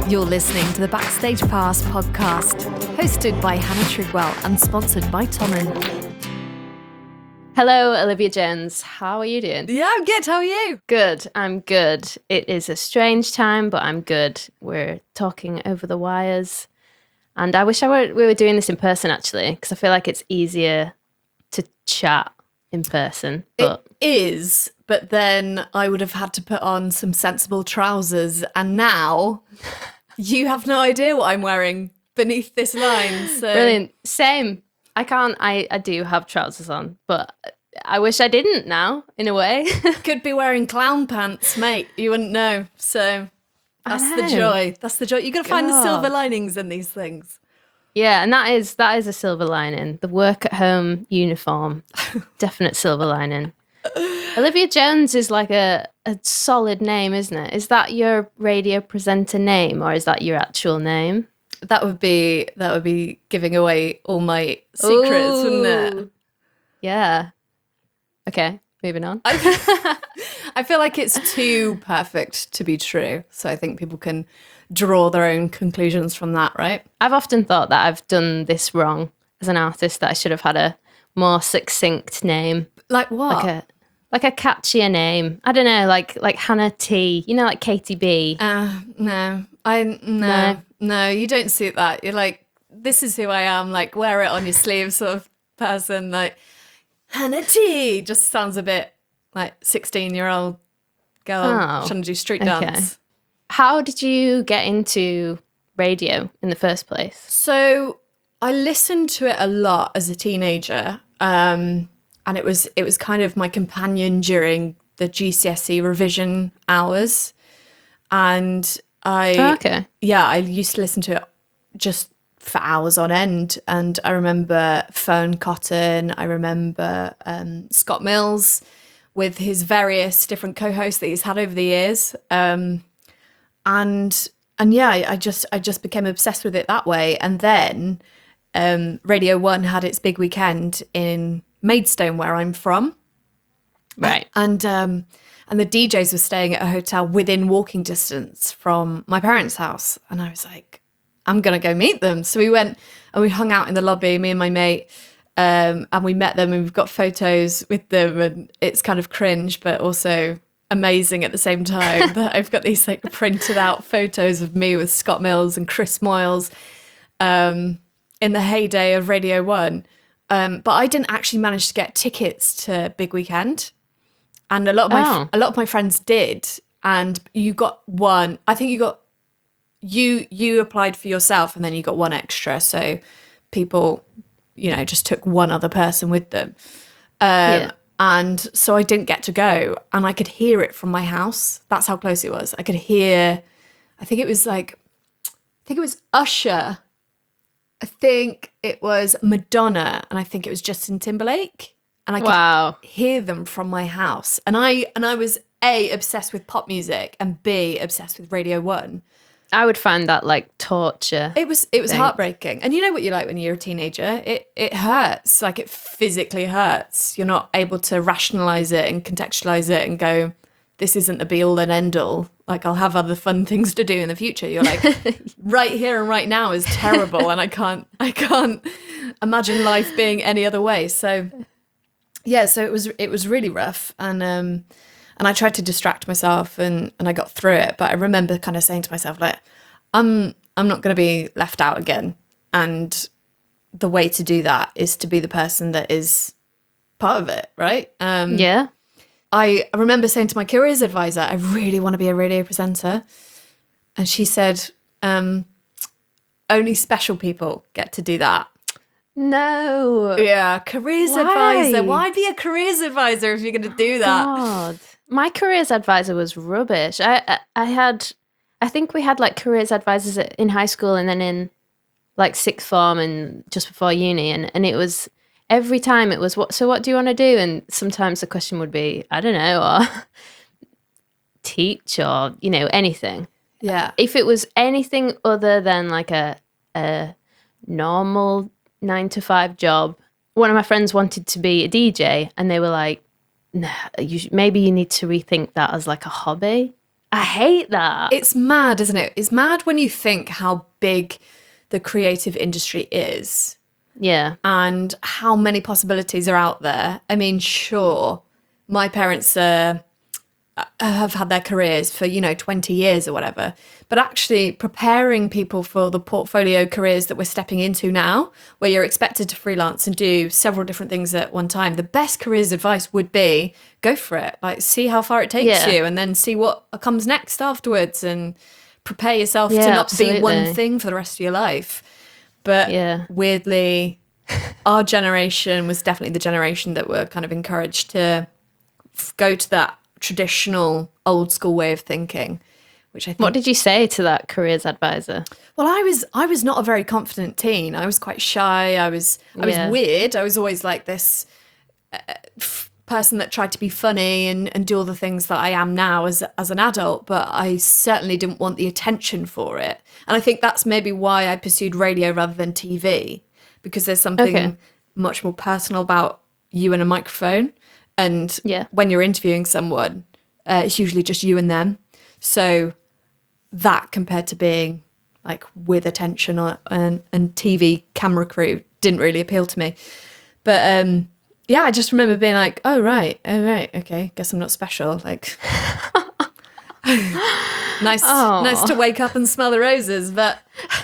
You're listening to the Backstage Pass podcast, hosted by Hannah Trigwell and sponsored by Tommen. Hello, Olivia Jones. How are you doing? Yeah, I'm good. How are you? Good. I'm good. It is a strange time, but I'm good. We're talking over the wires. And I wish we were doing this in person, actually, because I feel like it's easier to chat in person. But It is, but then I would have had to put on some sensible trousers. And now you have no idea what I'm wearing beneath this line. So. Brilliant. Same. I do have trousers on, but I wish I didn't now, in a way. Could be wearing clown pants, mate. You wouldn't know. So that's the joy. That's the joy. You got to find the silver linings in these things. Yeah, and that is a silver lining. The work at home uniform, definite silver lining. Olivia Jones is like a solid name, isn't it? Is that your radio presenter name, or is that your actual name? That would be giving away all my secrets, wouldn't it? Yeah. Okay, moving on. I feel like it's too perfect to be true, so I think people can draw their own conclusions from that, right? I've often thought that I've done this wrong as an artist, that I should have had a more succinct name. Like what? Like a catchier name. I don't know, like Hannah T. You know, like Katie B. No, you don't suit that. You're like, this is who I am. Like, wear it on your sleeve, sort of person. Like Hannah T. Just sounds a bit like 16-year-old girl trying to do street dance. How did you get into radio in the first place? So I listened to it a lot as a teenager. And it was kind of my companion during the GCSE revision hours. And I used to listen to it just for hours on end. And I remember Fern Cotton, I remember Scott Mills with his various different co-hosts that he's had over the years. And yeah, I just became obsessed with it that way. And then Radio 1 had its big weekend in Maidstone, where I'm from. Right. And the DJs were staying at a hotel within walking distance from my parents' house. And I was like, I'm going to go meet them. So we went and we hung out in the lobby, me and my mate, and we met them and we've got photos with them. And it's kind of cringe, but also amazing at the same time that I've got these like printed out photos of me with Scott Mills and Chris Moyles in the heyday of Radio 1. But I didn't actually manage to get tickets to Big Weekend, and a lot of my friends did. And you got one. I think you applied for yourself, and then you got one extra. So people, just took one other person with them. And so I didn't get to go, and I could hear it from my house. That's how close it was. I could hear. I think it was Usher. I think it was Madonna, and I think it was Justin Timberlake, and I could hear them from my house. And I was A, obsessed with pop music, and B, obsessed with Radio 1. I would find that like torture. It was heartbreaking. And you know what you're like when you're a teenager? It hurts. Like, it physically hurts. You're not able to rationalize it and contextualize it and go, this isn't the be all and end all. Like, I'll have other fun things to do in the future. You're like, right here and right now is terrible, and I can't imagine life being any other way. So yeah, so it was really rough, and I tried to distract myself, and I got through it. But I remember kind of saying to myself, like, I'm not going to be left out again, and the way to do that is to be the person that is part of it, right? Yeah. I remember saying to my careers advisor, I really want to be a radio presenter. And she said, only special people get to do that. No. Yeah, careers advisor. Why be a careers advisor if you're going to do that? God. My careers advisor was rubbish. I think we had like careers advisors in high school and then in like sixth form and just before uni. And it was... Every time it was, what do you want to do? And sometimes the question would be, I don't know, or teach or, anything. Yeah. If it was anything other than like a normal 9-to-5 job, one of my friends wanted to be a DJ and they were like, nah, maybe you need to rethink that as like a hobby. I hate that. It's mad, isn't it? It's mad when you think how big the creative industry is Yeah. and how many possibilities are out there. I mean, sure, my parents have had their careers for 20 years or whatever, but actually preparing people for the portfolio careers that we're stepping into now, where you're expected to freelance and do several different things at one time, the best careers advice would be go for it, like see how far it takes you, and then see what comes next afterwards, and prepare yourself to not be one thing for the rest of your life. But weirdly, our generation was definitely the generation that were kind of encouraged to go to that traditional old school way of thinking, which I think. What did you say to that careers advisor? Well, I was not a very confident teen. I was quite shy. I was weird. I was always like this person that tried to be funny and do all the things that I am now as an adult, but I certainly didn't want the attention for it. And I think that's maybe why I pursued radio rather than TV, because there's something much more personal about you and a microphone. And when you're interviewing someone, it's usually just you and them. So that, compared to being like with attention and TV camera crew, didn't really appeal to me. But I just remember being like, oh right, okay, guess I'm not special. Like, nice to wake up and smell the roses. But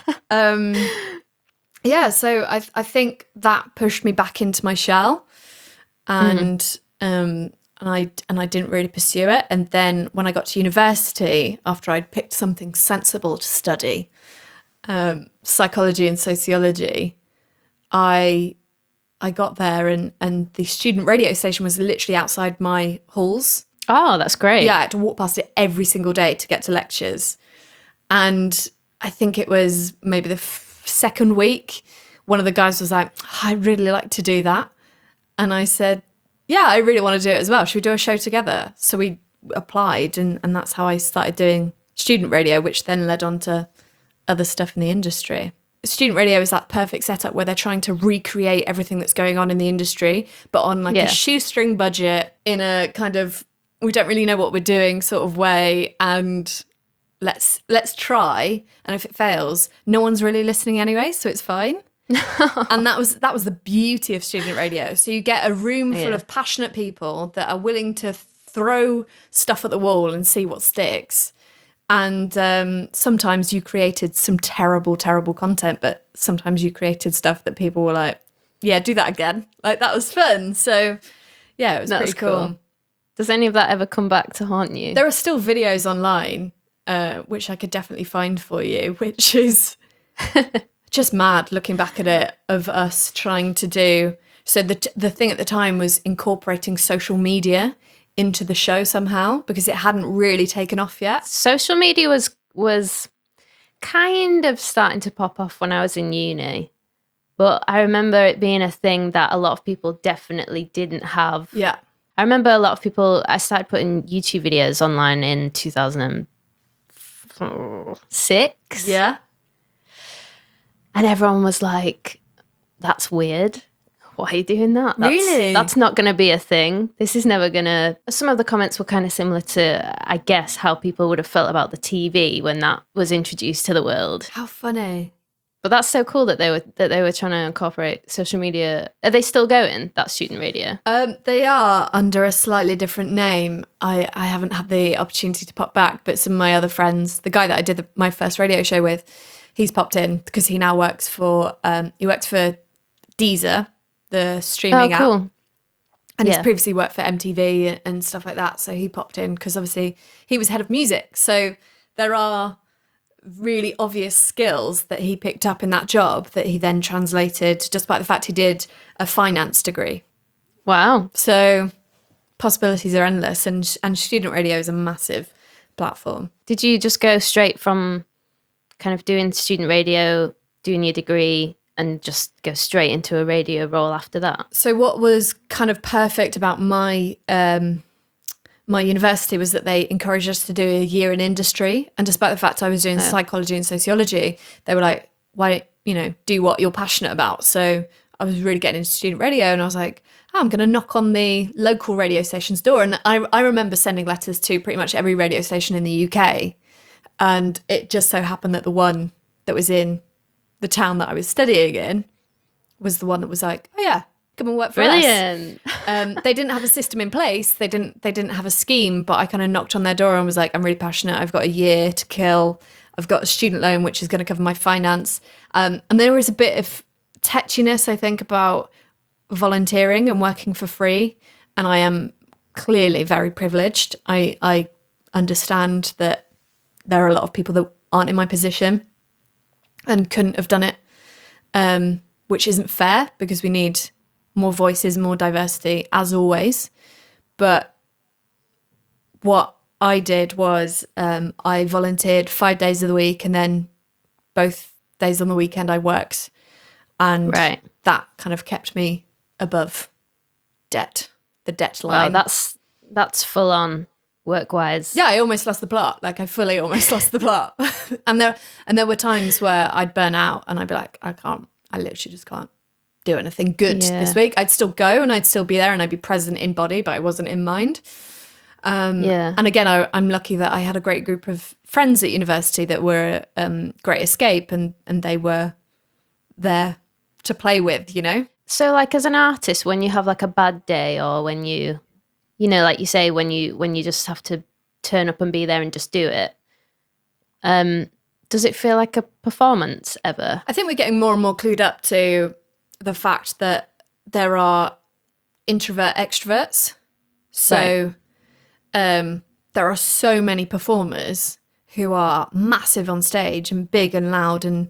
so I think that pushed me back into my shell, and I didn't really pursue it. And then when I got to university, after I'd picked something sensible to study, psychology and sociology, I got there and the student radio station was literally outside my halls. Oh, that's great. Yeah, I had to walk past it every single day to get to lectures. And I think it was maybe the second week, one of the guys was like, I'd really like to do that. And I said, yeah, I really want to do it as well. Should we do a show together? So we applied, and that's how I started doing student radio, which then led on to other stuff in the industry. Student radio is that perfect setup where they're trying to recreate everything that's going on in the industry, but on like a shoestring budget, in a kind of, we don't really know what we're doing sort of way, and let's try. And if it fails, no one's really listening anyway, so it's fine. And that was the beauty of student radio. So you get a room full of passionate people that are willing to throw stuff at the wall and see what sticks. And sometimes you created some terrible content, but sometimes you created stuff that people were like, yeah, do that again. Like, that was fun. So yeah, it was pretty cool. Does any of that ever come back to haunt you? There are still videos online, which I could definitely find for you, which is just mad looking back at it, of us trying to do. So the thing at the time was incorporating social media into the show somehow, because it hadn't really taken off yet. Social media was kind of starting to pop off when I was in uni, but I remember it being a thing that a lot of people definitely didn't have. Yeah. I remember a lot of people, I started putting YouTube videos online in 2006. Yeah. And everyone was like, that's weird. Why are you doing that? Really? That's not going to be a thing. This is never going to... Some of the comments were kind of similar to, I guess, how people would have felt about the TV when that was introduced to the world. How funny. But that's so cool that they were trying to incorporate social media. Are they still going, that student radio? They are, under a slightly different name. I haven't had the opportunity to pop back, but some of my other friends, the guy that I did my first radio show with, he's popped in because he now works for Deezer, the streaming app. Cool. And he's previously worked for MTV and stuff like that. So he popped in because obviously he was head of music. So there are really obvious skills that he picked up in that job that he then translated, despite the fact he did a finance degree. Wow. So possibilities are endless, and student radio is a massive platform. Did you just go straight from kind of doing student radio, doing your degree, and just go straight into a radio role after that? So what was kind of perfect about my my university was that they encouraged us to do a year in industry. And despite the fact I was doing psychology and sociology, they were like, why, do what you're passionate about. So I was really getting into student radio, and I was like, oh, I'm going to knock on the local radio station's door. And I remember sending letters to pretty much every radio station in the UK. And it just so happened that the one that was in the town that I was studying in was the one that was like, oh yeah, come and work for us. Brilliant. They didn't have a system in place. They didn't have a scheme, but I kind of knocked on their door and was like, I'm really passionate. I've got a year to kill. I've got a student loan, which is going to cover my finance. And there was a bit of tetchiness, I think, about volunteering and working for free. And I am clearly very privileged. I understand that there are a lot of people that aren't in my position and couldn't have done it, which isn't fair because we need more voices, more diversity, as always. But what I did was I volunteered 5 days of the week, and then both days on the weekend I worked. And that kind of kept me above the debt line. Wow, that's full on work-wise. Yeah, I almost lost the plot. Like, I fully almost lost the plot. and there were times where I'd burn out and I'd be like, I literally just can't do anything good this week. I'd still go and I'd still be there and I'd be present in body, but I wasn't in mind. And again, I'm lucky that I had a great group of friends at university that were great escape, and they were there to play with, you know? So, like, as an artist, when you have like a bad day, or when you know, like you say, when you just have to turn up and be there and just do it, does it feel like a performance ever? I think we're getting more and more clued up to the fact that there are introvert extroverts. So there are so many performers who are massive on stage and big and loud and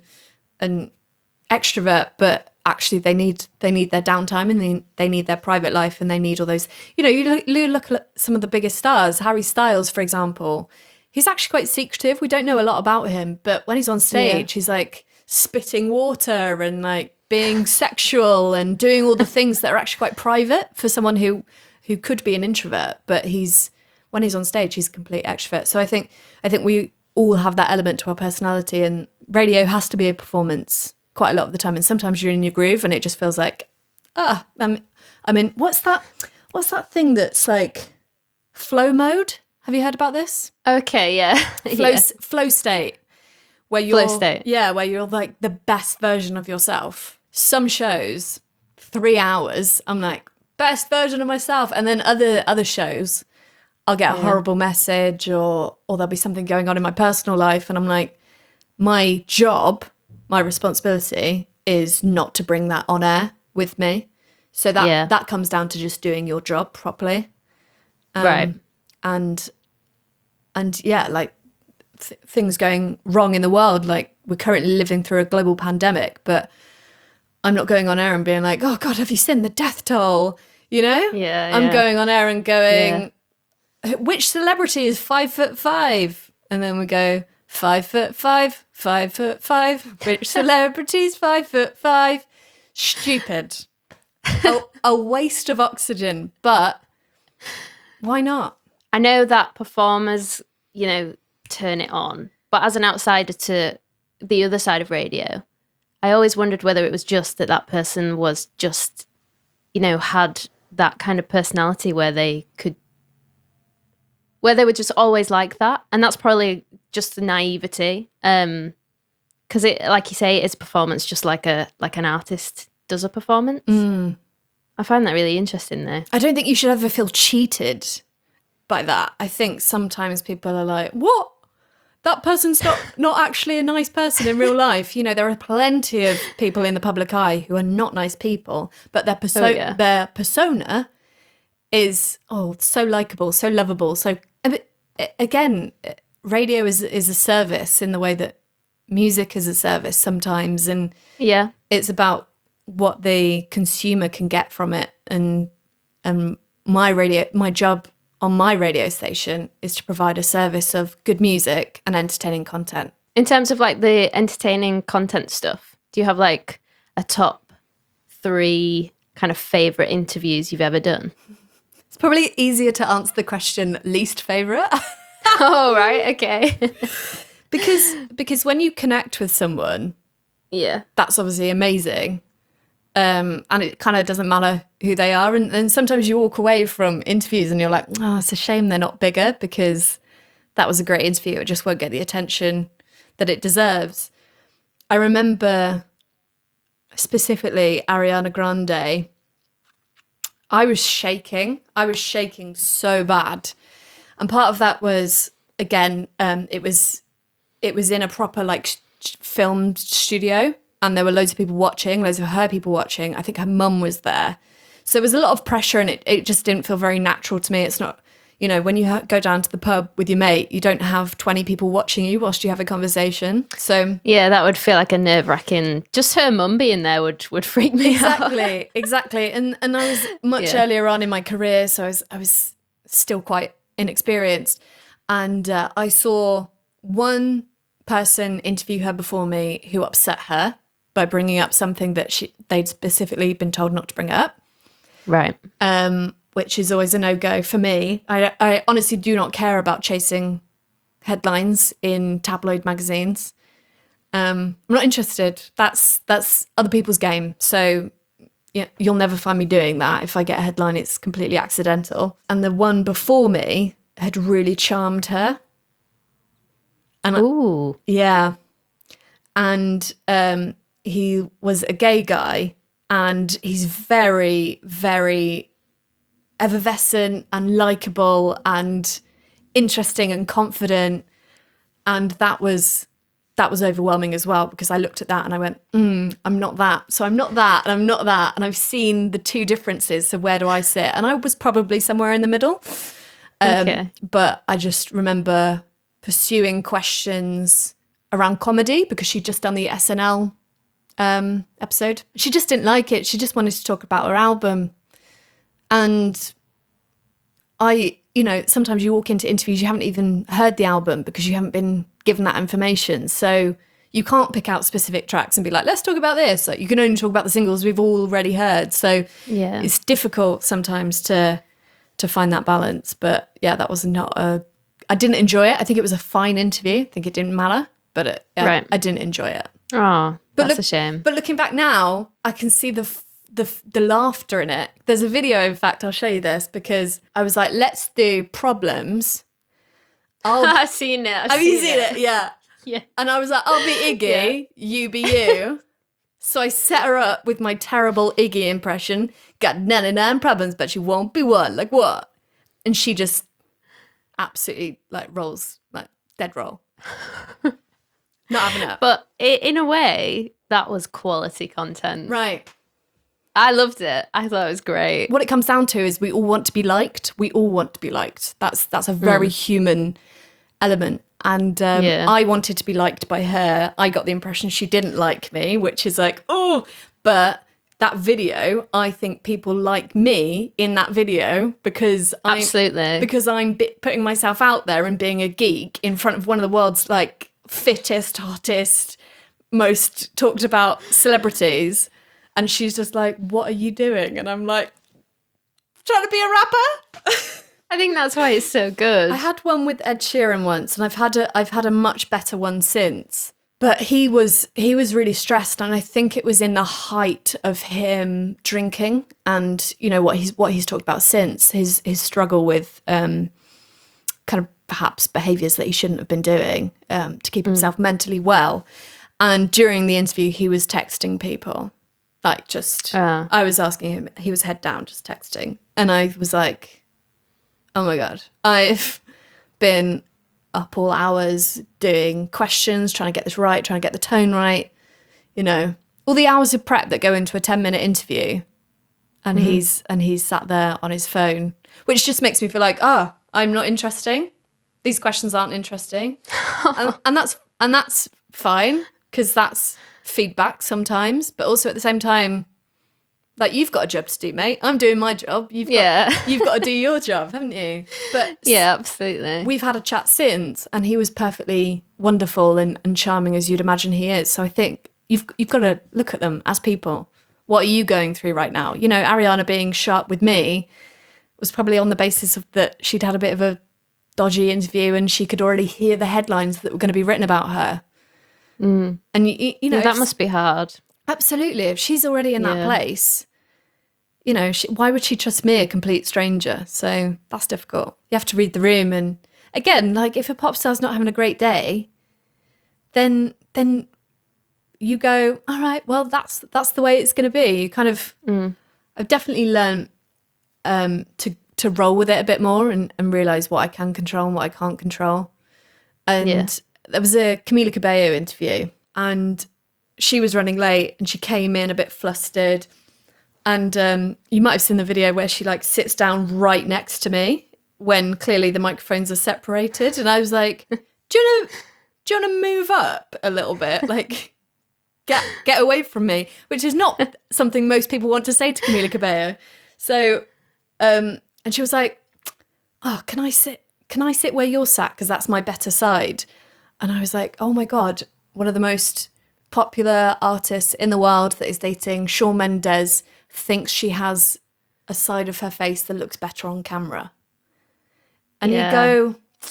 extrovert, but actually they need their downtime, and they need their private life, and they need all those, you know, you look at some of the biggest stars, Harry Styles, for example. He's actually quite secretive. We don't know a lot about him, but when he's on stage, he's like spitting water and like being sexual and doing all the things that are actually quite private for someone who could be an introvert, but when he's on stage, he's a complete extrovert. So I think we all have that element to our personality, and radio has to be a performance quite a lot of the time. And sometimes you're in your groove and it just feels like, I mean, what's that thing that's like flow mode? Have you heard about this? Okay, yeah. Flow state. Where you're like the best version of yourself. Some shows, 3 hours, I'm like, best version of myself. And then other shows, I'll get a horrible message or there'll be something going on in my personal life. And I'm like, my job, my responsibility is not to bring that on air with me. So that comes down to just doing your job properly. Right. And yeah, like things going wrong in the world. Like, we're currently living through a global pandemic, but I'm not going on air and being like, oh God, have you seen the death toll? You know? I'm going on air and going, which celebrity is 5'5"? And then we go, 5'5", 5'5". Which celebrity's 5'5"? Stupid. A waste of oxygen, but why not? I know that performers, you know, turn it on, but as an outsider to the other side of radio, I always wondered whether it was just that person was just, you know, had that kind of personality where they were just always like that. And that's probably just the naivety. Because it, like you say, it's performance, just like an artist does a performance. I find that really interesting though. I don't think you should ever feel cheated by that. I think sometimes people are like, what? That person's not actually a nice person in real life. You know, there are plenty of people in the public eye who are not nice people, but their persona is so likable, so lovable. So again, radio is a service in the way that music is a service sometimes, and it's about what the consumer can get from it. And my job on my radio station is to provide a service of good music and entertaining content. In terms of like the entertaining content stuff, do you have like a top 3 kind of favorite interviews you've ever done? It's probably easier to answer the question least favorite. Oh, right. Okay. because when you connect with someone, that's obviously amazing. and it kind of doesn't matter who they are. And sometimes you walk away from interviews and you're like, oh, it's a shame they're not bigger, because that was a great interview. It just won't get the attention that it deserves. I remember specifically Ariana Grande. I was shaking so bad. And part of that was, again, it was in a proper like film studio, and there were loads of people watching, loads of her people watching. I think her mum was there. So it was a lot of pressure, and it just didn't feel very natural to me. It's not, you know, when you go down to the pub with your mate, you don't have 20 people watching you whilst you have a conversation. So yeah, that would feel like a nerve-wracking. Just her mum being there would freak me out. Exactly. And I was much earlier on in my career, so I was still quite inexperienced. And I saw one person interview her before me who upset her by bringing up something that they'd specifically been told not to bring up. Right. Which is always a no-go for me. I honestly do not care about chasing headlines in tabloid magazines. I'm not interested. That's other people's game. So yeah, you'll never find me doing that. If I get a headline, it's completely accidental. And the one before me had really charmed her. And ooh. Yeah. And he was a gay guy, and he's very, very effervescent and likable and interesting and confident. And that was overwhelming as well, because I looked at that and I went, I'm not that. So I'm not that, and I'm not that. And I've seen the two differences. So where do I sit? And I was probably somewhere in the middle. Okay. But I just remember pursuing questions around comedy, because she'd just done the SNL episode. She just didn't like it. She just wanted to talk about her album. And sometimes you walk into interviews, you haven't even heard the album because you haven't been given that information. So you can't pick out specific tracks and be like, let's talk about this. Like, you can only talk about the singles we've already heard. So yeah, it's difficult sometimes to find that balance. But yeah, that was I didn't enjoy it. I think it was a fine interview. I think it didn't matter, but I didn't enjoy it. Oh, that's a shame. But looking back now, I can see the laughter in it. There's a video, in fact, I'll show you this, because I was like, let's do problems. I've seen it. Have you seen it? Yeah. Yeah. And I was like, I'll be Iggy, you be you. So I set her up with my terrible Iggy impression. Got 99 problems, but she won't be one. Like, what? And she just absolutely like rolls, like dead roll. Not having it. But in a way, that was quality content. Right. I loved it. I thought it was great. What it comes down to is we all want to be liked. We all want to be liked. That's a very human element. And I wanted to be liked by her. I got the impression she didn't like me, which is like, oh, but that video, I think people like me in that video because I'm putting myself out there and being a geek in front of one of the world's like fittest, hottest, most talked about celebrities. And she's just like, what are you doing? And I'm like, trying to be a rapper. I think that's why it's so good. I had one with Ed Sheeran once, and I've had a much better one since. But he was really stressed, and I think it was in the height of him drinking, and you know what he's talked about since, his struggle with kind of perhaps behaviours that he shouldn't have been doing to keep himself mentally well. And during the interview, he was texting people. Like I was asking him, he was head down, just texting. And I was like, oh my God, I've been up all hours doing questions, trying to get this right, trying to get the tone right. You know, all the hours of prep that go into a 10-minute interview. And he's sat there on his phone, which just makes me feel like, I'm not interesting. These questions aren't interesting. and that's fine, because that's feedback sometimes, but also at the same time, like, you've got a job to do, mate. I'm doing my job. You've got to do your job, haven't you? But yeah, absolutely. We've had a chat since, and he was perfectly wonderful and charming, as you'd imagine he is. So I think you've got to look at them as people. What are you going through right now? You know, Ariana being sharp with me was probably on the basis of that she'd had a bit of a dodgy interview, and she could already hear the headlines that were going to be written about her. And you know, that must be hard. Absolutely. If she's already in that Yeah. place, you know, why would she trust me, a complete stranger? So that's difficult. You have to read the room. And again, like if a pop star's not having a great day, then you go, all right, well, that's the way it's going to be. You kind of, I've definitely learned to roll with it a bit more and realize what I can control and what I can't control. And there was a Camila Cabello interview, and she was running late, and she came in a bit flustered. And you might have seen the video where she like sits down right next to me when clearly the microphones are separated, and I was like, "Do you want to move up a little bit, like get away from me?" Which is not something most people want to say to Camila Cabello. So, and she was like, "Oh, can I sit where you're sat? Because that's my better side." And I was like, "Oh my God, one of the most popular artists in the world that is dating Shawn Mendes thinks she has a side of her face that looks better on camera." And you go,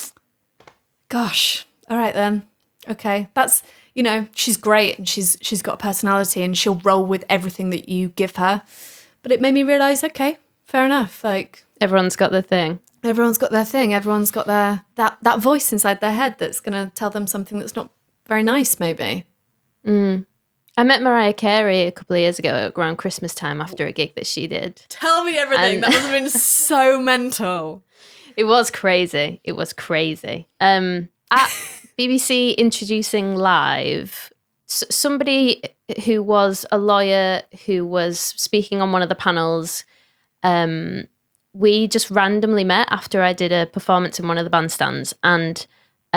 gosh, all right then. Okay. That's, you know, she's great and she's got a personality and she'll roll with everything that you give her. But it made me realize, okay, fair enough. Like Everyone's got their thing. everyone's got their thing. Everyone's got their that voice inside their head that's going to tell them something that's not very nice, maybe. I met Mariah Carey a couple of years ago around Christmas time after a gig that she did. Tell me everything. That must have been so mental. It was crazy. It was crazy. At BBC Introducing Live, somebody who was a lawyer who was speaking on one of the panels, we just randomly met after I did a performance in one of the bandstands, and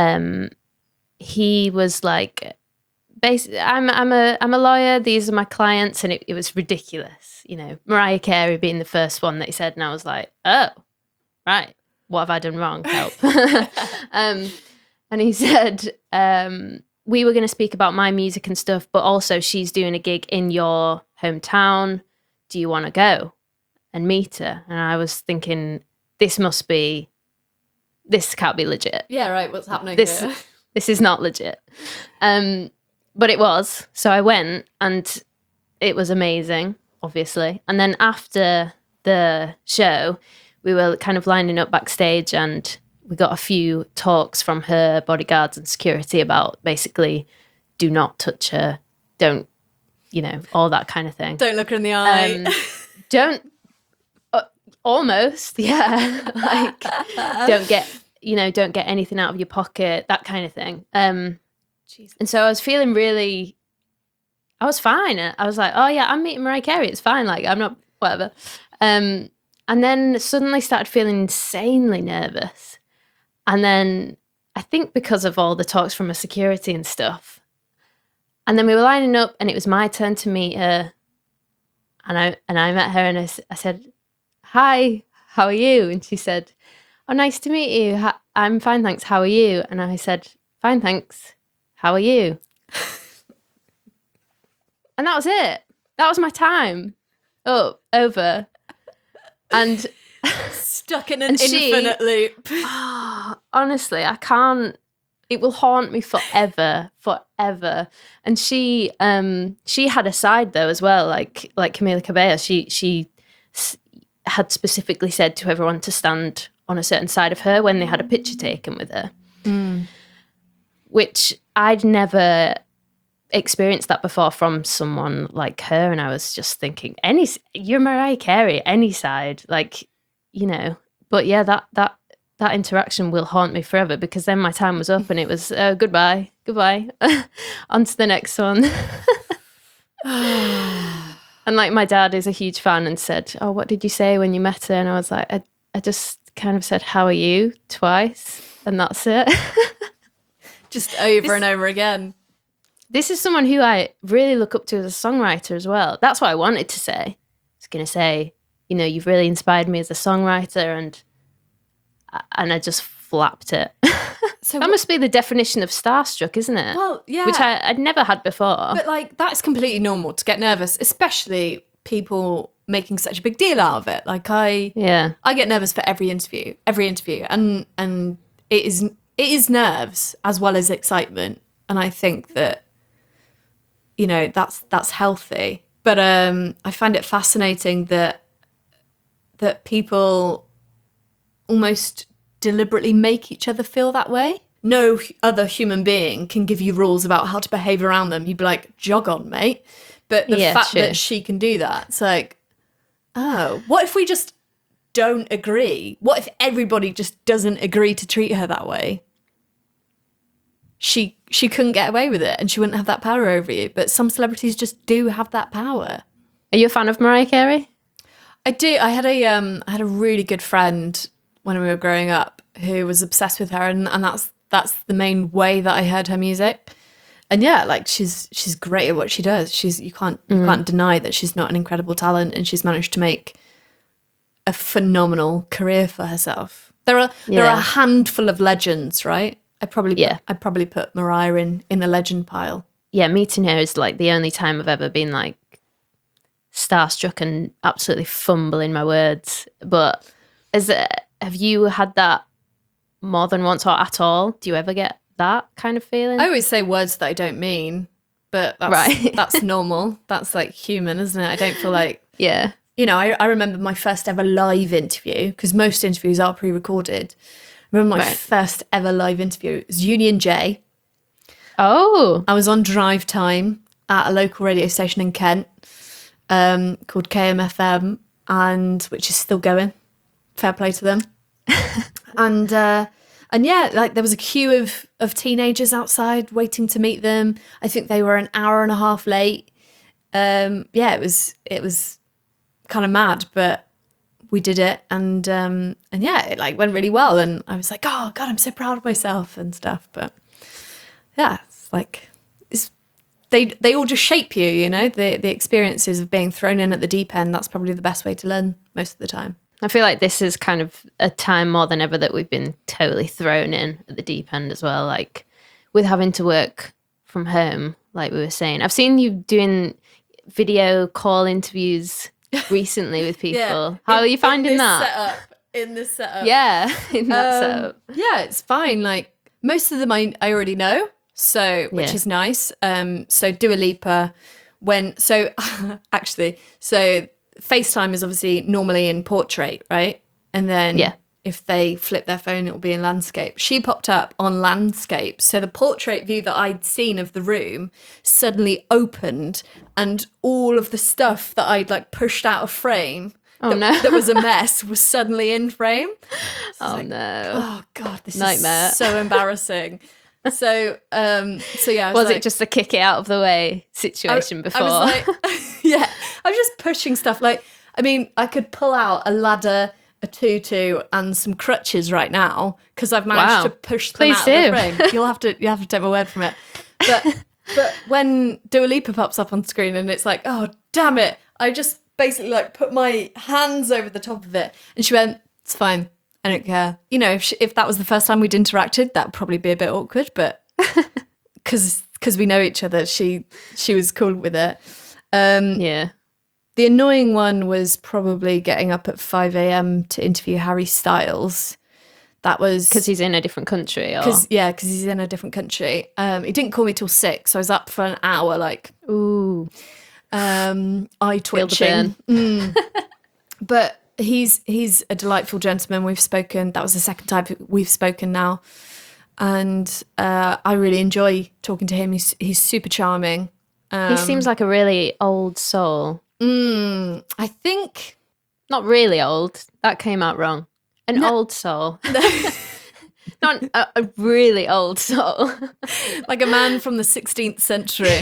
he was like, basically, I'm a lawyer, these are my clients, and it was ridiculous, you know, Mariah Carey being the first one that he said, and I was like, oh, right, what have I done wrong? Help. And he said, we were going to speak about my music and stuff, but also she's doing a gig in your hometown. Do you want to go and meet her? And I was thinking, this can't be legit. Yeah, right. What's happening here? This is not legit. But it was. So I went, and it was amazing, obviously. And then after the show, we were kind of lining up backstage, and we got a few talks from her bodyguards and security about basically do not touch her, don't, you know, all that kind of thing. Don't look her in the eye. Don't, almost, yeah. Like, don't get anything out of your pocket, that kind of thing. Jesus. And so I was feeling I was fine. I was like, oh yeah, I'm meeting Mariah Carey. It's fine. Like, I'm not, whatever. And then suddenly started feeling insanely nervous. And then I think because of all the talks from a security and stuff. And then we were lining up, and it was my turn to meet her. And I met her, and I said, hi, how are you? And she said, oh, nice to meet you. I'm fine, thanks. How are you? And I said, fine, thanks. How are you? And that was it. That was my time. Oh, over. And stuck in an infinite loop. Honestly, I can't. It will haunt me forever. And she had a side though as well, like Camila Cabello. She had specifically said to everyone to stand on a certain side of her when they had a picture taken with her, which I'd never experienced that before from someone like her. And I was just thinking, you're Mariah Carey, any side, like, you know. But yeah, that interaction will haunt me forever, because then my time was up and it was goodbye on to the next one. And like, my dad is a huge fan and said, oh, what did you say when you met her? And I was like, I just kind of said, how are you, twice, and that's it. Just over and over again. This is someone who I really look up to as a songwriter as well. That's what I wanted to say. I was going to say, you know, you've really inspired me as a songwriter, and I just flapped it. So that must be the definition of starstruck, isn't it? Well, yeah. Which I'd never had before. But like, that's completely normal to get nervous, especially people making such a big deal out of it. Like I get nervous for every interview, and it is nerves as well as excitement. And I think that, you know, that's healthy. But I find it fascinating that people almost deliberately make each other feel that way. No other human being can give you rules about how to behave around them. You'd be like, jog on, mate. But the fact that she can do that, it's like, oh, what if we just don't agree? What if everybody just doesn't agree to treat her that way? She couldn't get away with it, and she wouldn't have that power over you. But some celebrities just do have that power. Are you a fan of Mariah Carey? I do. I had a really good friend when we were growing up who was obsessed with her, and that's the main way that I heard her music. And yeah, like she's great at what she does. You can't deny that she's not an incredible talent, and she's managed to make a phenomenal career for herself. There are a handful of legends, right? I'd probably put Mariah in the legend pile. Yeah, meeting her is like the only time I've ever been like starstruck and absolutely fumbling my words. But have you had that more than once or at all? Do you ever get that kind of feeling? I always say words that I don't mean, but that's normal. That's like human, isn't it? I don't feel like... Yeah. You know, I remember my first ever live interview, because most interviews are pre-recorded. I remember my first ever live interview. It was Union J. Oh. I was on drive time at a local radio station in Kent called KMFM, which is still going. Fair play to them. And yeah, like there was a queue of teenagers outside waiting to meet them. I think they were an hour and a half late. Yeah, it was kind of mad, but we did it, and yeah, it like went really well, and I was like, oh God, I'm so proud of myself and stuff. But yeah, it's like they all just shape you, you know, the experiences of being thrown in at the deep end. That's probably the best way to learn most of the time. I feel like this is kind of a time more than ever that we've been totally thrown in at the deep end as well, like with having to work from home, like we were saying. I've seen you doing video call interviews recently with people. Yeah. How are you finding that? In this setup. Yeah, in that setup. Yeah, it's fine. Like most of them I already know, which is nice. So Dua Lipa, actually, FaceTime is obviously normally in portrait, right? And then if they flip their phone, it will be in landscape. She popped up on landscape. So the portrait view that I'd seen of the room suddenly opened, and all of the stuff that I'd like pushed out of frame that was a mess was suddenly in frame. So no. Oh God, this nightmare. Is so embarrassing. So yeah. Was it just a kick it out of the way situation before? I was like, yeah, I was just pushing stuff. Like, I mean, I could pull out a ladder, a tutu, and some crutches right now because I've managed to push them out of the frame. You'll have to take my word from it. But when Dua Lipa pops up on screen and it's like, oh damn it, I just basically like put my hands over the top of it, and she went, it's fine. I don't care. You know, if that was the first time we'd interacted, that'd probably be a bit awkward, but because we know each other, she was cool with it. Yeah. The annoying one was probably getting up at 5 a.m. to interview Harry Styles. That was... Because he's in a different country? Because he's in a different country. He didn't call me till 6, so I was up for an hour, like... Ooh. Eye twitching. But... He's a delightful gentleman. We've spoken. That was the second time we've spoken now, and I really enjoy talking to him. He's super charming. He seems like a really old soul. I think not really old. That came out wrong. Old soul, not a really old soul, like a man from the 16th century.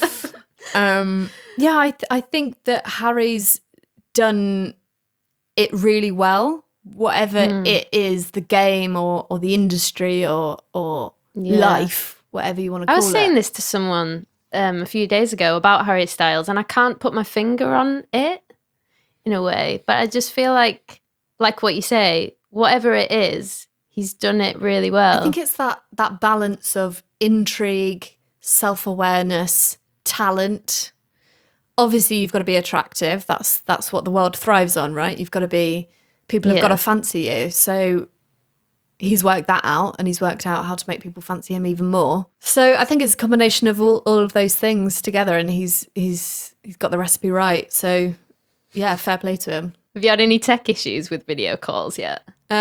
Yeah, I think that Harry's done it really well, whatever it is, the game or the industry or life, whatever you want to call it. I was saying this to someone a few days ago about Harry Styles, and I can't put my finger on it in a way, but I just feel like what you say, whatever it is, he's done it really well. I think it's that balance of intrigue, self-awareness, talent. Obviously, you've got to be attractive. That's what the world thrives on, right? You've got to be... People have got to fancy you. So he's worked that out, and he's worked out how to make people fancy him even more. So I think it's a combination of all of those things together, and he's got the recipe right. So yeah, fair play to him. Have you had any tech issues with video calls yet?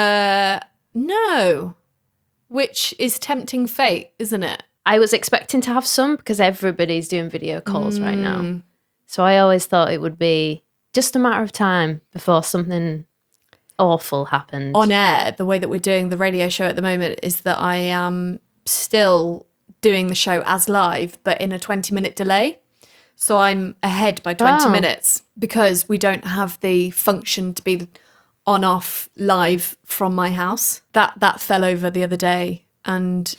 No, which is tempting fate, isn't it? I was expecting to have some because everybody's doing video calls right now. So I always thought it would be just a matter of time before something awful happened. On air, the way that we're doing the radio show at the moment is that I am still doing the show as live, but in a 20-minute delay. So I'm ahead by 20 minutes because we don't have the function to be on off live from my house. That fell over the other day, and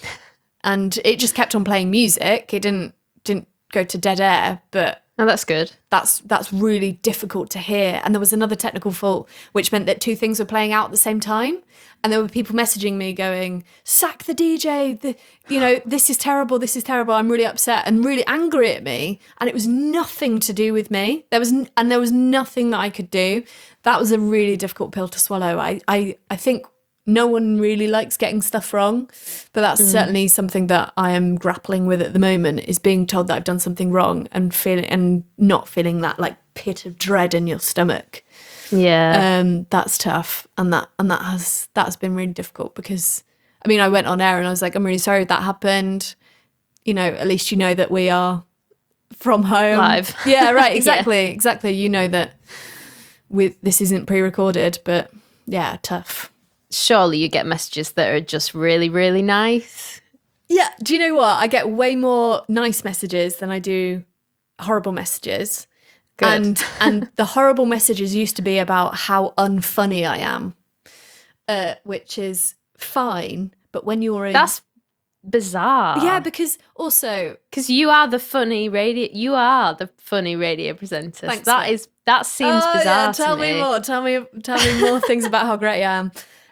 it just kept on playing music. It didn't go to dead air, but Oh, that's good. that's really difficult to hear. And there was another technical fault, which meant that two things were playing out at the same time. And there were people messaging me going, sack the DJ, this is terrible, I'm really upset, and really angry at me. And it was nothing to do with me. There was nothing that I could do. That was a really difficult pill to swallow. I think no one really likes getting stuff wrong, but that's certainly something that I am grappling with at the moment, is being told that I've done something wrong and not feeling that like pit of dread in your stomach. Yeah. That's tough, and that's been really difficult because I mean I went on air and I was like, I'm really sorry that happened. At least you know that we are from home live. Yeah, right. Exactly. You know that this isn't pre-recorded, but yeah, tough. Surely you get messages that are just really, really nice. Yeah. Do you know what? I get way more nice messages than I do horrible messages. Good. And the horrible messages used to be about how unfunny I am, which is fine. But when you're in... That's bizarre. Yeah, because also... Because you are the funny radio... You are the funny radio presenter. Thanks, that seems bizarre tell to me. me more. Tell me more things about how great I am.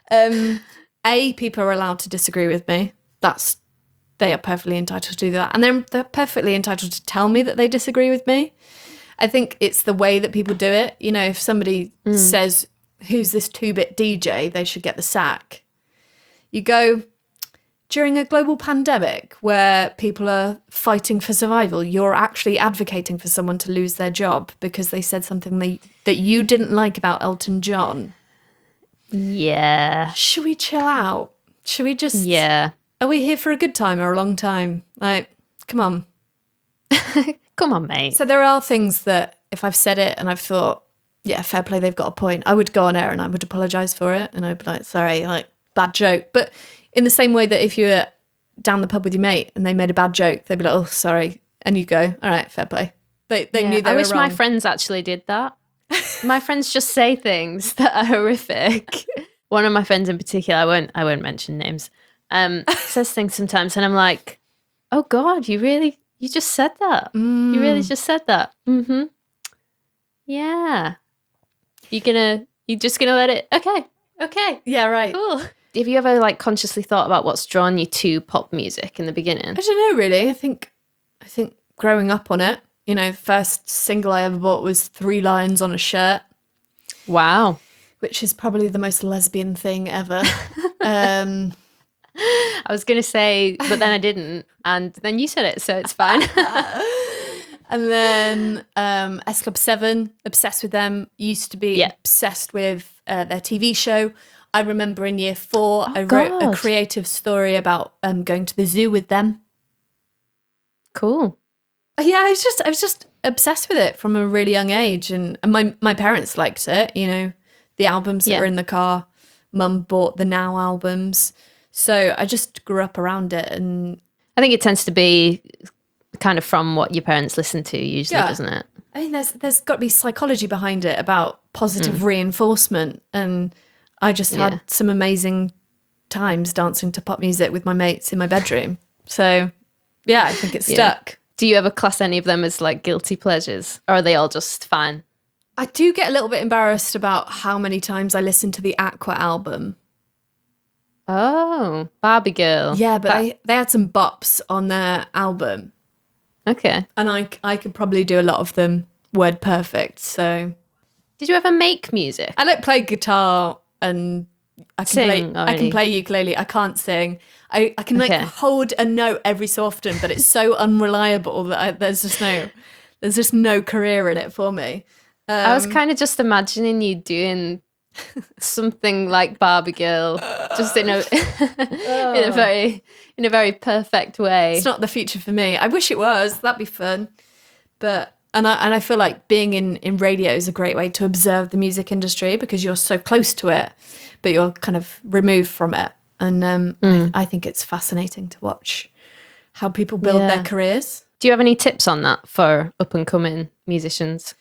People are allowed to disagree with me. They are perfectly entitled to do that. And they're perfectly entitled to tell me that they disagree with me. I think it's the way that people do it. If somebody says, who's this 2-bit DJ, they should get the sack. You go, during a global pandemic where people are fighting for survival, you're actually advocating for someone to lose their job because they said something that you didn't like about Elton John. Yeah. Should we chill out? Should we just... Yeah. Are we here for a good time or a long time? Like, come on. Come on, mate. So there are things that if I've said it and I've thought, yeah, fair play, they've got a point, I would go on air and I would apologise for it. And I'd be like, sorry, like, bad joke. But in the same way that if you were down the pub with your mate and they made a bad joke, they'd be like, oh, sorry. And you go, all right, fair play. They knew they were wrong. I wish my friends actually did that. My friends just say things that are horrific. One of my friends in particular, I won't mention names, says things sometimes and I'm like, oh God, you just said that. You really just said that. Mm-hmm. Yeah. You're just gonna let it, okay. Yeah, right. Cool. Have you ever consciously thought about what's drawn you to pop music in the beginning? I don't know, really. I think growing up on it, the first single I ever bought was 3 Lions on a Shirt. Wow. Which is probably the most lesbian thing ever. I was going to say, but then I didn't. And then you said it, so it's fine. And then S Club 7, obsessed with them. Used to be obsessed with their TV show. I remember in year 4, I wrote a creative story about going to the zoo with them. Cool. Yeah, I was just obsessed with it from a really young age. And my parents liked it, the albums that were in the car. Mum bought the Now albums. So I just grew up around it. And I think it tends to be kind of from what your parents listen to usually, doesn't it? I mean, there's got to be psychology behind it about positive reinforcement. And I just had some amazing times dancing to pop music with my mates in my bedroom. So yeah, I think it's stuck. Do you ever class any of them as guilty pleasures, or are they all just fine? I do get a little bit embarrassed about how many times I listen to the Aqua album. Oh, Barbie Girl. Yeah, but they had some bops on their album. Okay. And I could probably do a lot of them word perfect, so... Did you ever make music? I play guitar and, I can Sing play. I can already. play ukulele. I can't sing. I can like Okay. hold a note every so often, but it's so unreliable that there's just no career in it for me. I was kind of just imagining you doing something like Barbie Girl, just in a in a very perfect It's way. not the future for me. I wish it was. That'd be fun. But and I feel like being in radio is a great way to observe the music industry because you're so close to it, but you're kind of removed from it. And I think it's fascinating to watch how people build their Yeah. careers. Do you have any tips on that for up and coming musicians?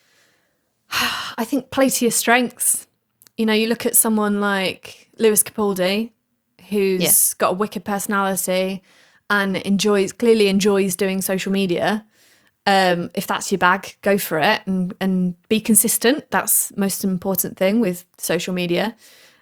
I think play to your strengths. You know, you look at someone like Lewis Capaldi, who's got a wicked personality and clearly enjoys doing social media. If that's your bag, go for it and be consistent. That's the most important thing with social media.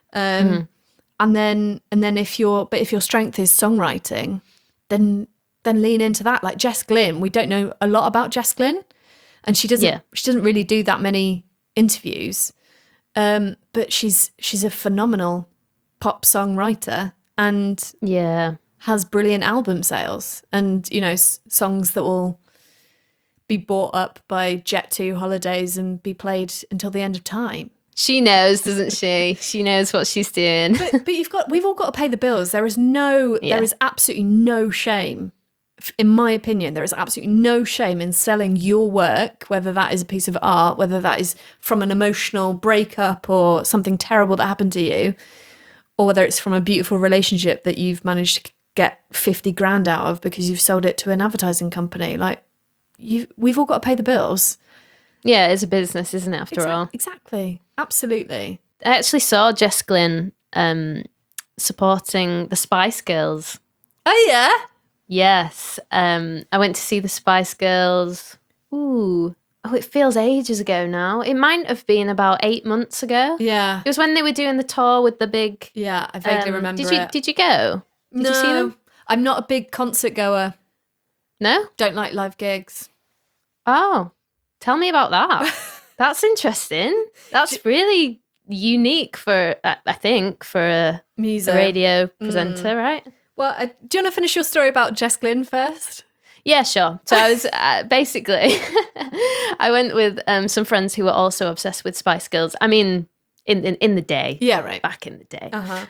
And then if your strength is songwriting, then lean into that. Like Jess Glynn, we don't know a lot about Jess Glynn, and she doesn't really do that many interviews. But she's a phenomenal pop songwriter and Yeah. has brilliant album sales and, you know, songs that will be bought up by Jet2 holidays and be played until the end of time. She knows, doesn't she? She knows what she's doing. But we've all got to pay the bills. There is absolutely no shame. In my opinion, there is absolutely no shame in selling your work, whether that is a piece of art, whether that is from an emotional breakup or something terrible that happened to you, or whether it's from a beautiful relationship that you've managed to get 50 grand out of because you've sold it to an advertising company. Like, we've all got to pay the bills. Yeah, it's a business, isn't it, after all? Exactly. Absolutely. I actually saw Jess Glynn supporting the Spice Girls. Oh, yeah? Yes. I went to see the Spice Girls. Ooh. Oh, it feels ages ago now. It might have been about 8 months ago. Yeah. It was when they were doing the tour with the big... Yeah, I vaguely remember it. Did you go? Did you see them? I'm not a big concert goer. No? Don't like live gigs. Oh, tell me about that. That's interesting. That's really unique for, I think, for a Music. radio presenter, right? Well, do you want to finish your story about Jess Glynn first? Yeah, sure. So I was basically, I went with some friends who were also obsessed with Spice Girls. I mean, in the day. Yeah, right. Back in the day. Uh-huh.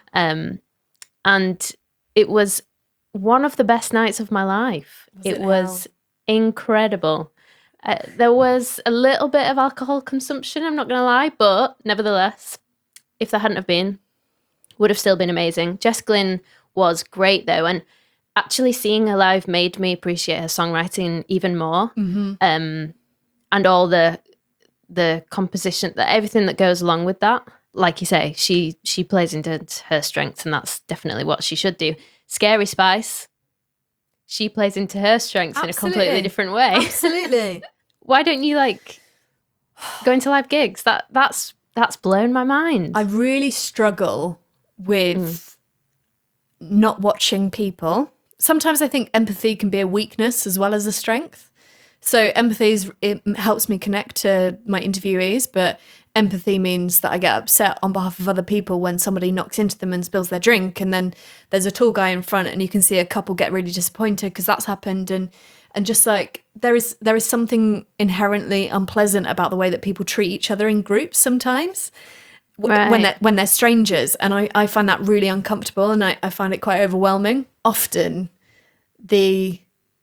And it was one of the best nights of my life. it Was incredible. There was a little bit of alcohol consumption, I'm not going to lie, but nevertheless, if there hadn't have been, would have still been amazing. Jess Glynn was great though, and actually seeing her live made me appreciate her songwriting even more. Mm-hmm. And all the composition, everything that goes along with that. Like you say, she plays into her strengths, and that's definitely what she should do. Scary Spice, she plays into her strengths in a completely different way. Absolutely. Why don't you like going to live gigs? That's blown my mind. I really struggle with not watching people. Sometimes I think empathy can be a weakness as well as a strength. So it helps me connect to my interviewees, but empathy means that I get upset on behalf of other people when somebody knocks into them and spills their drink, and then there's a tall guy in front and you can see a couple get really disappointed because that's happened, and just like there is something inherently unpleasant about the way that people treat each other in groups sometimes. Right. When they're strangers, and I find that really uncomfortable, and I find it quite overwhelming. Often the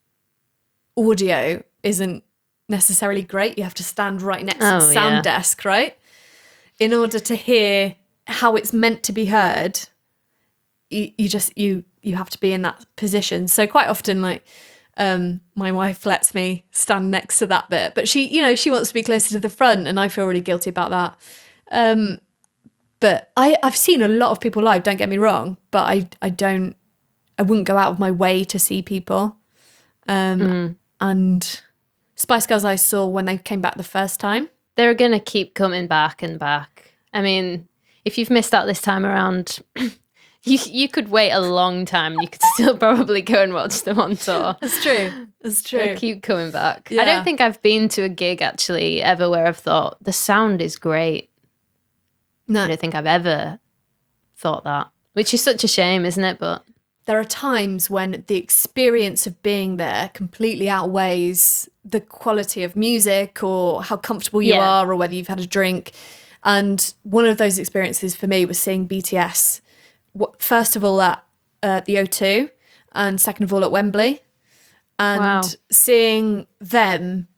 audio isn't necessarily great. You have to stand right next to the sound desk, right? In order to hear how it's meant to be heard, you have to be in that position. So quite often, like, my wife lets me stand next to that bit, but she wants to be closer to the front, and I feel really guilty about that. But I've seen a lot of people live, don't get me wrong, but I wouldn't go out of my way to see people. And Spice Girls I saw when they came back the first time. They're going to keep coming back and back. I mean, if you've missed out this time around, you could wait a long time and you could still probably go and watch them on tour. That's true. They'll keep coming back. Yeah. I don't think I've been to a gig actually ever where I've thought the sound is great. No. I don't think I've ever thought that, which is such a shame, isn't it? But there are times when the experience of being there completely outweighs the quality of music or how comfortable you are or whether you've had a drink. And one of those experiences for me was seeing BTS, first of all at the O2 and second of all at Wembley. And seeing them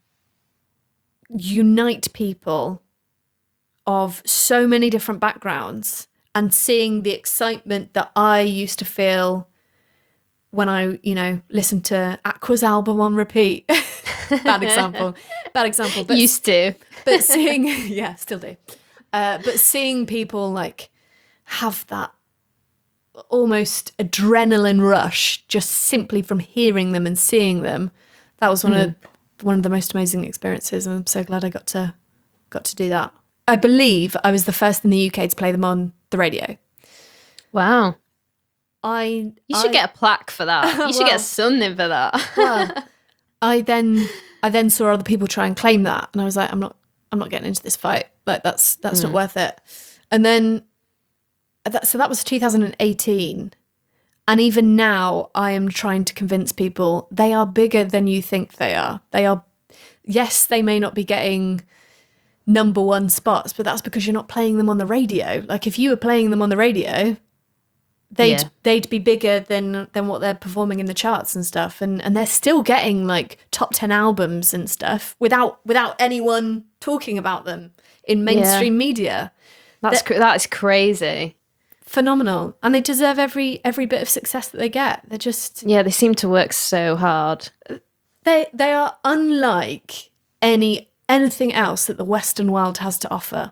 unite people of so many different backgrounds and seeing the excitement that I used to feel when I, listened to Aqua's album on repeat. Bad example. But used to. But seeing, yeah, still do. But seeing people like have that almost adrenaline rush just simply from hearing them and seeing them, that was one of the most amazing experiences. And I'm so glad I got to do that. I believe I was the first in the UK to play them on the radio. Wow. You should get a plaque for that. You should get something for that. Well, I then saw other people try and claim that, and I was like, I'm not getting into this fight. Like that's not worth it. And then that was 2018, and even now I am trying to convince people they are bigger than you think they are. They are. Yes, they may not be getting number one spots, but that's because you're not playing them on the radio. Like if you were playing them on the radio, they'd be bigger than what they're performing in the charts and stuff, and they're still getting like top 10 albums and stuff without anyone talking about them in mainstream media. That is crazy. Phenomenal, and they deserve every bit of success that they get. They're just they seem to work so hard. They are unlike anything else that the Western world has to offer.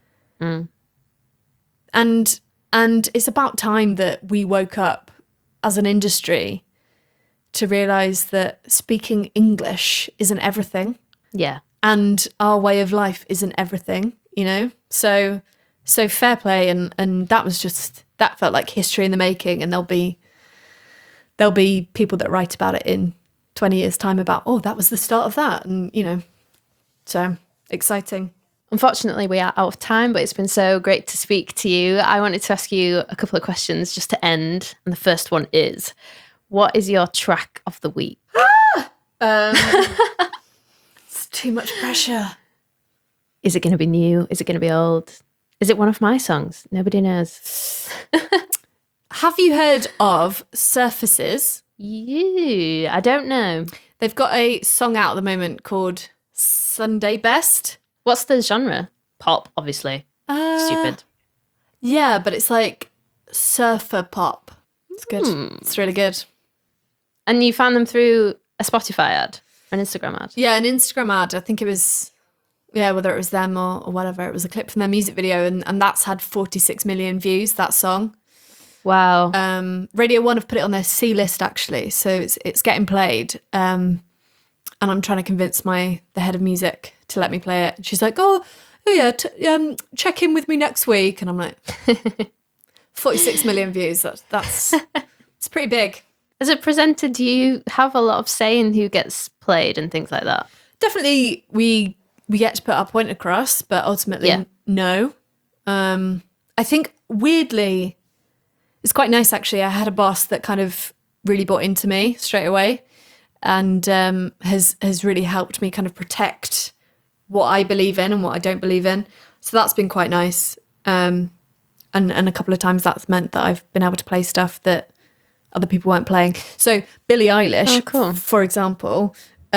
And it's about time that we woke up as an industry to realise that speaking English isn't everything. Yeah. And our way of life isn't everything, So fair play, and that felt like history in the making, and there'll be people that write about it in 20 years' time about, that was the start of that, and so exciting. Unfortunately, we are out of time, but it's been so great to speak to you. I wanted to ask you a couple of questions just to end. And the first one is, what is your track of the week? It's too much pressure. Is it going to be new? Is it going to be old? Is it one of my songs? Nobody knows. Have you heard of Surfaces? I don't know. They've got a song out at the moment called Sunday Best. What's the genre? Pop, obviously. Stupid. Yeah, but it's like surfer pop. It's good. It's really good. And you found them through a Spotify ad, or an Instagram ad? Yeah, an Instagram ad. I think it was, whether it was them or whatever. It was a clip from their music video, and that's had 46 million views, that song. Wow. Radio 1 have put it on their C list, actually, so it's getting played. And I'm trying to convince the head of music to let me play it. And she's like, check in with me next week. And I'm like, 46 million views. That's it's pretty big. As a presenter, do you have a lot of say in who gets played and things like that? Definitely, we get to put our point across, but ultimately, no. I think weirdly, it's quite nice actually. I had a boss that kind of really bought into me straight away, and has really helped me kind of protect what I believe in and what I don't believe in. So that's been quite nice. And a couple of times that's meant that I've been able to play stuff that other people weren't playing. So Billie Eilish, for example,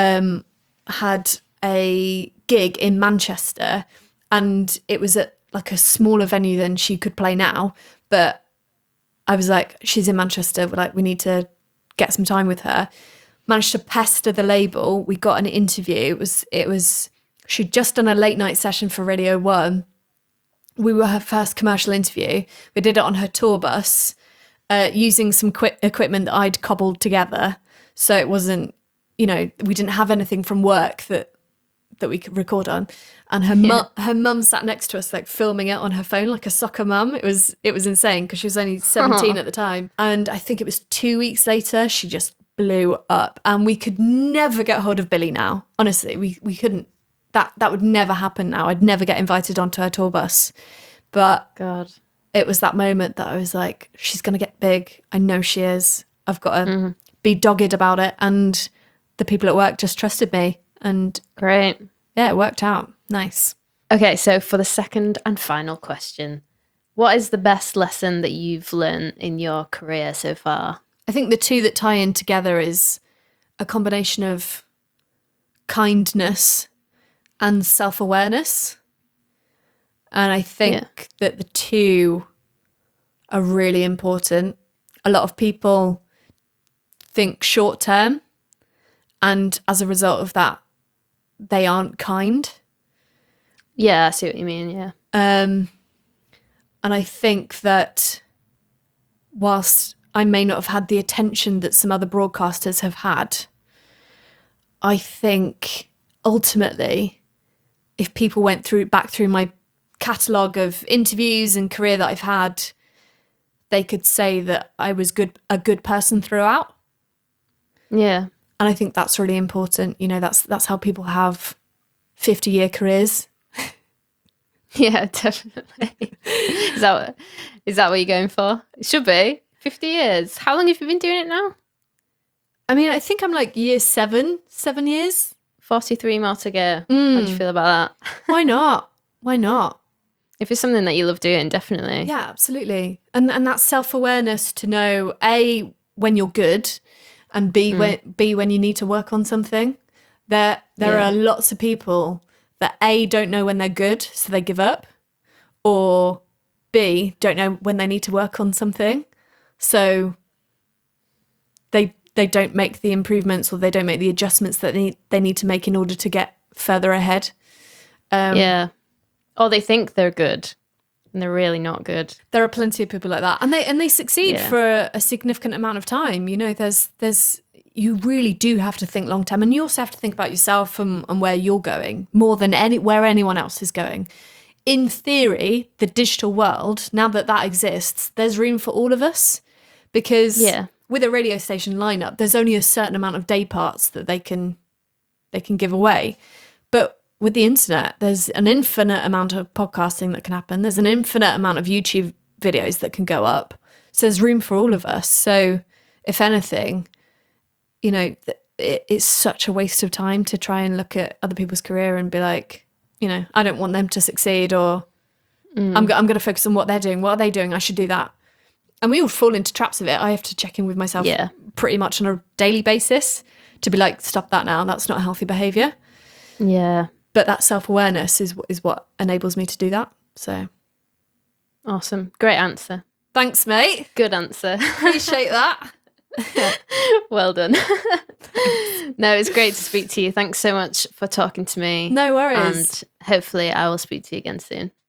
had a gig in Manchester, and it was at like a smaller venue than she could play now. But I was like, she's in Manchester, we need to get some time with her. Managed to pester the label. We got an interview. It was she'd just done a late night session for Radio 1. We were her first commercial interview. We did it on her tour bus, using some equipment that I'd cobbled together. So it wasn't, we didn't have anything from work that we could record on. And her mum sat next to us, like filming it on her phone, like a soccer mum. It was insane because she was only 17 at the time. And I think it was 2 weeks later, she just blew up, and we could never get hold of Billie now. Honestly, we couldn't. That would never happen now. I'd never get invited onto her tour bus. But God, it was that moment that I was like, she's going to get big. I know she is. I've got to be dogged about it. And the people at work just trusted me. And Great. yeah, it worked out. Nice. Okay, so for the second and final question, what is the best lesson that you've learned in your career so far? I think the two that tie in together is a combination of kindness and self-awareness. And I think that the two are really important. A lot of people think short term, and as a result of that, they aren't kind. Yeah, I see what you mean, yeah. And I think that whilst I may not have had the attention that some other broadcasters have had, I think ultimately, if people went back through my catalogue of interviews and career that I've had, they could say that I was a good person throughout. Yeah. And I think that's really important. You know, that's how people have 50-year careers. Yeah, definitely. Is that what you're going for? It should be 50 years. How long have you been doing it now? I mean, I think I'm like year 7 years. 43 more to go. How do you feel about that? Why not? Why not? If it's something that you love doing, definitely. Yeah, absolutely. And that self-awareness to know, A, when you're good, and B, when you need to work on something. There are lots of people that A, don't know when they're good, so they give up, or B, don't know when they need to work on something, so they don't make the improvements, or they don't make the adjustments that they need to make in order to get further ahead. Yeah. Or they think they're good and they're really not good. There are plenty of people like that, and they succeed for a significant amount of time. You know, there's you really do have to think long term, and you also have to think about yourself and where you're going more than where anyone else is going. In theory, the digital world, now that exists, there's room for all of us, because with a radio station lineup, there's only a certain amount of day parts that they can give away. But with the internet, there's an infinite amount of podcasting that can happen. There's an infinite amount of YouTube videos that can go up. So there's room for all of us. So if anything, you know, it's such a waste of time to try and look at other people's career and be like, you know, I don't want them to succeed, or I'm going to focus on what they're doing. What are they doing? I should do that. And we all fall into traps of it. I have to check in with myself pretty much on a daily basis to be like, stop that now. That's not healthy behaviour. Yeah. But that self-awareness is what enables me to do that. So awesome. Great answer. Thanks, mate. Good answer. Appreciate that. Well done. No, it's great to speak to you. Thanks so much for talking to me. No worries. And hopefully I will speak to you again soon.